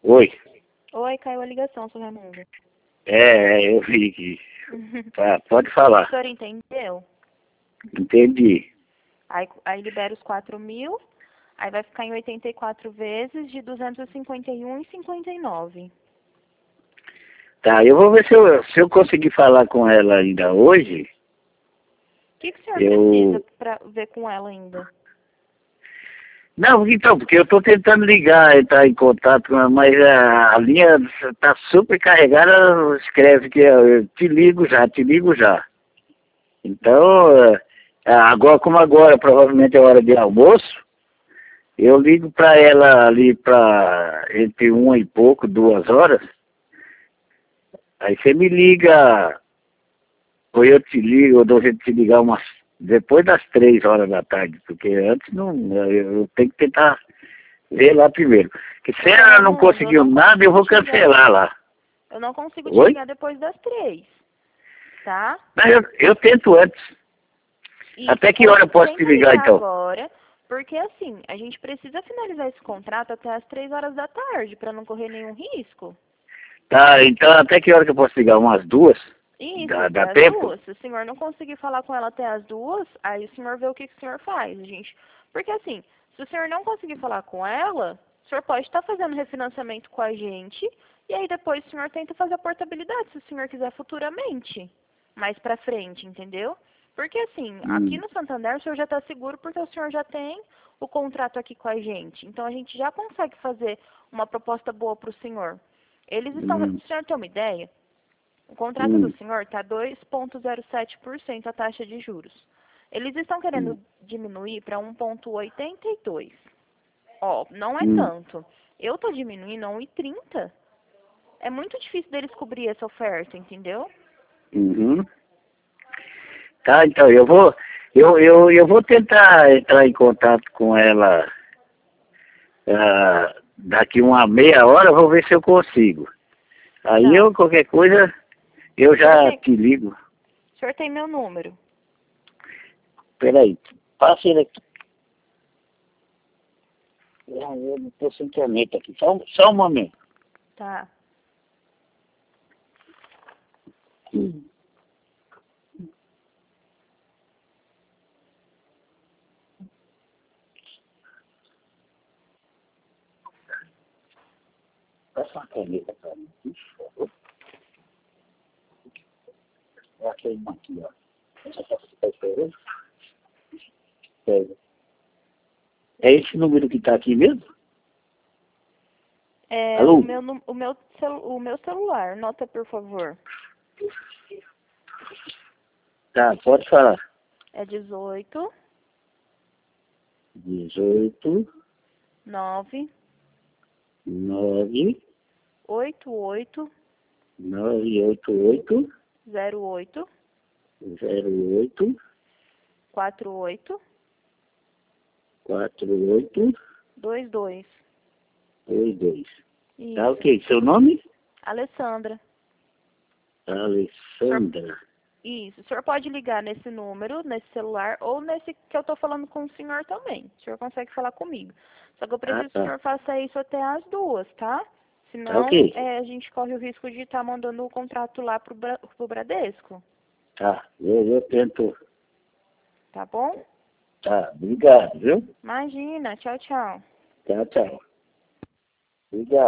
Oi. Oi, caiu a ligação, seu Raimundo. Eu vi aqui. Tá, pode O falar. senhor entendeu? Entendi. Aí libera os 4.000, aí vai ficar em 84 vezes de 251,59. Tá, eu vou ver se eu conseguir falar com ela ainda hoje. O que o senhor Eu. precisa para ver com ela ainda? Não, então, porque eu estou tentando ligar, entrar em contato com ela, mas a linha está super carregada, escreve que eu te ligo já, te ligo já. Então, agora, como agora provavelmente é hora de almoço, eu ligo para ela ali para entre 1 e pouco, 2 horas. Aí você me liga, ou eu te ligo, ou dou jeito de te ligar depois das 3 horas da tarde, porque antes não, eu tenho que tentar ver lá primeiro. Porque se ela não conseguiu nada, eu vou cancelar lá. Eu não consigo te Oi? ligar depois das 3, tá? Mas eu tento antes. Isso, Até que hora eu posso te tenta ligar ligar então? agora, porque assim, a gente precisa finalizar esse contrato até as 3 horas da tarde, para não correr nenhum risco. Tá, então até que hora que eu posso ligar? Umas 2? Isso, Dá, até dá as tempo? 2. Se o senhor não conseguir falar com ela até as 2, aí o senhor vê o que o senhor faz, gente. Porque assim, se o senhor não conseguir falar com ela, o senhor pode estar fazendo refinanciamento com a gente, e aí depois o senhor tenta fazer a portabilidade, se o senhor quiser futuramente, mais pra frente, entendeu? Porque assim, aqui no Santander o senhor já está seguro porque o senhor já tem o contrato aqui com a gente. Então a gente já consegue fazer uma proposta boa para o senhor. Eles estão, se Hum, o senhor tem uma ideia, o contrato do hum, senhor está 2,07% a taxa de juros. Eles estão querendo hum, diminuir para 1,82. Ó, não é hum. tanto. Eu estou diminuindo a 1,30. É muito difícil deles cobrir essa oferta, entendeu? Uhum. Tá, então eu vou tentar entrar em contato com ela daqui uma meia hora, vou ver se eu consigo. Aí Tá. qualquer coisa, eu O senhor já tem, te ligo. o senhor tem meu número. Peraí, passa ele aqui. Eu não estou sem caneta aqui. Só um momento. Tá. Passa uma caneta para mim, por favor. É aquele aqui, ó. Essa aqui está esperando? Pega. É esse número que está aqui mesmo? É Alô? o meu celular. Nota, por favor. Tá, pode falar. É 18 18, 9 9, 88 988, 08 08, 48 48, 22. 22. Tá Isso. ok. Seu nome? Alessandra. O senhor, Alessandra. isso. O senhor pode ligar nesse número, nesse celular, ou nesse que eu estou falando com o senhor também. O senhor consegue falar comigo. Só que eu Ah, preciso que o tá. senhor faça isso até as 2, tá? Tá Senão, ok. a gente corre o risco de estar mandando o contrato lá pro Bradesco. Tá. Eu tento. Tá bom? Tá. Obrigado, viu? Imagina. Tchau, tchau. Tchau, tchau. Obrigado.